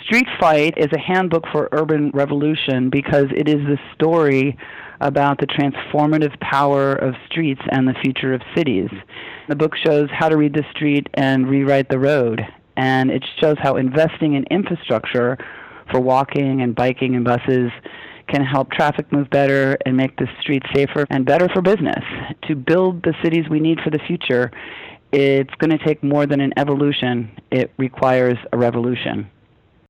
Street Fight is a handbook for urban revolution because it is the story about the transformative power of streets and the future of cities. The book shows how to read the street and rewrite the road, and it shows how investing in infrastructure for walking and biking and buses can help traffic move better and make the streets safer and better for business. To build the cities we need for the future, it's going to take more than an evolution. It requires a revolution.